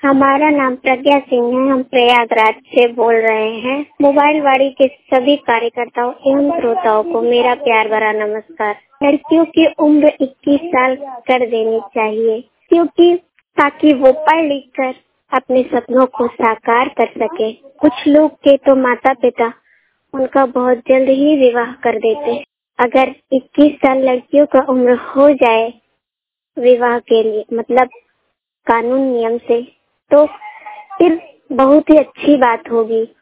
हमारा नाम प्रज्ञा सिंह है। हम प्रयागराज से बोल रहे हैं। मोबाइल वाड़ी के सभी कार्यकर्ताओं एवं श्रोताओं को मेरा प्यार भरा नमस्कार। लड़कियों की उम्र 21 साल कर देनी चाहिए, क्योंकि ताकि वो पढ़ लिख कर अपने सपनों को साकार कर सके। कुछ लोग के तो माता पिता उनका बहुत जल्द ही विवाह कर देते हैं। अगर 21 साल लड़कियों का उम्र हो जाए विवाह के लिए, मतलब कानून नियम से, तो फिर बहुत ही अच्छी बात होगी।